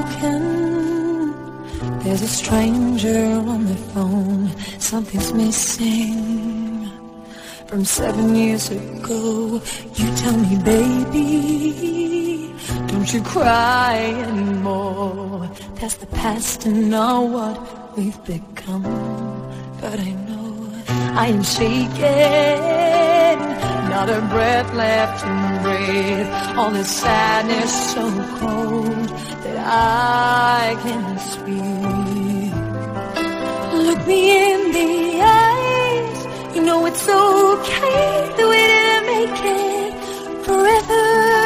broken. There's a stranger on the phone. Something's missing from 7 years ago. You tell me, baby, don't you cry anymore. That's the past and not what we've become. But I know I am shaking, not a breath left to breathe. All this sadness so cold that I can't speak. Look me in the eyes, you know it's okay that we didn't make it forever.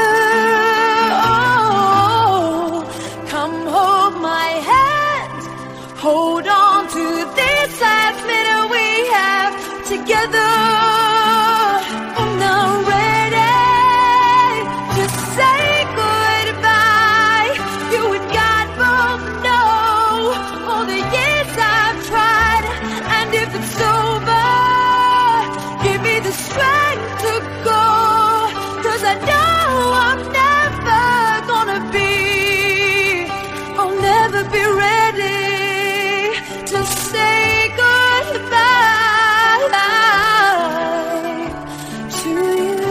Oh, come hold my hand, hold on to this last minute we have together. I'm not ready to say goodbye. You and God both know all the years I've tried. And if it's over, give me the strength to go. 'Cause I know I'm never gonna be, I'll never be ready to say goodbye to you.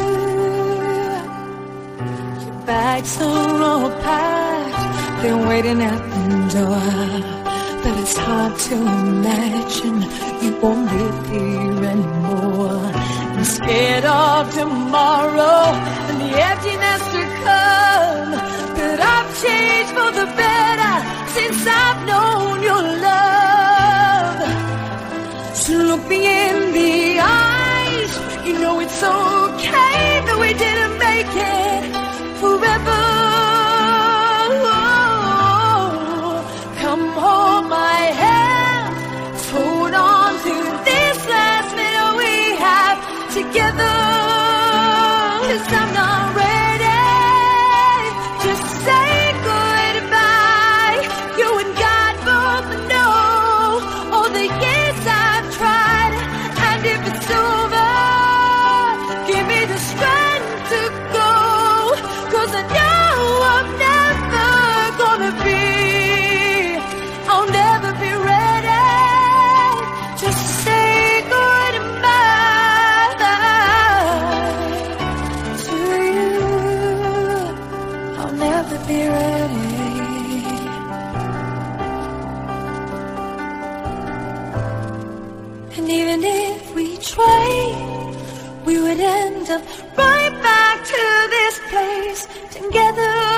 Your bags are all packed, they're waiting at the door. But it's hard to imagine you won't live here anymore. I'm scared of tomorrow and the emptiness to come. But I've changed for the better since I've known your love. So look me in the eyes, you know it's okay that we didn't make it forever. Come hold my hand, hold on to this last minute we have together. 'Cause I'm not ready to say goodbye. You and God both know all the years I've tried. And if it's over, give me the strength to go. 'Cause I know I'm never gonna be, I'll never be ready to say goodbye to you. I'll never be ready. And even if we tried, we would end up right back to this place together.